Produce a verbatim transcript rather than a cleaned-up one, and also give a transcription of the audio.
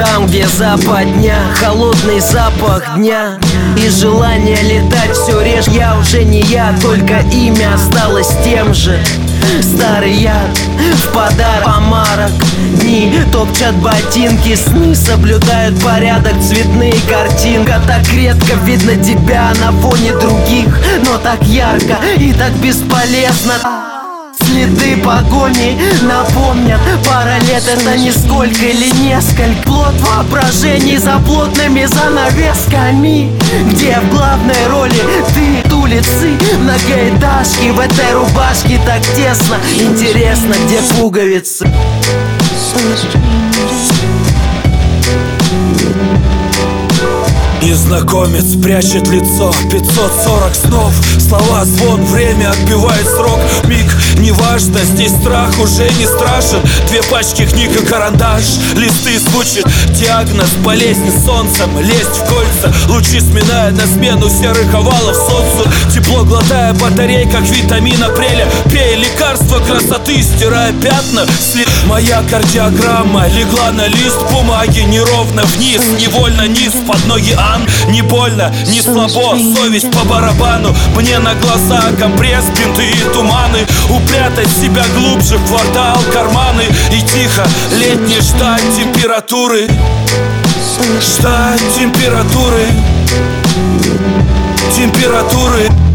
там, где западня, холодный запах дня и желание летать все реже. Я уже не я, только имя осталось тем же. Старый яд в подарок, помарок. Дни топчат ботинки, сны соблюдают порядок, цветные картинки. Так редко видно тебя на фоне других, но так ярко и так бесполезно. Следы погони напомнят, пара лет это нисколько или несколько. Плод воображений за плотными занавесками, где в главной роли ты, улицы, многоэтажки. В этой рубашке так тесно, интересно, где пуговицы. Незнакомец прячет лицо, пятьсот сорок снов. Слова, звон, время отбивает срок. Миг, неважно, здесь страх уже не страшен. Две пачки книг и карандаш, листы звучат диагноз болезни солнцем. Лезть в кольца, лучи сминая на смену серых овалов социум. Тепло глотая батарей, как витамин апреля. Пей лекарства красоты, стирая пятна след. Моя кардиограмма легла на лист бумаги неровно вниз, невольно низ под ноги. Не больно, не слабо, совесть по барабану. Мне на глаза компресс, бинты и туманы. Упрятать себя глубже в квартал, карманы. И тихо, летний ждать температуры. Ждать температуры. Температуры.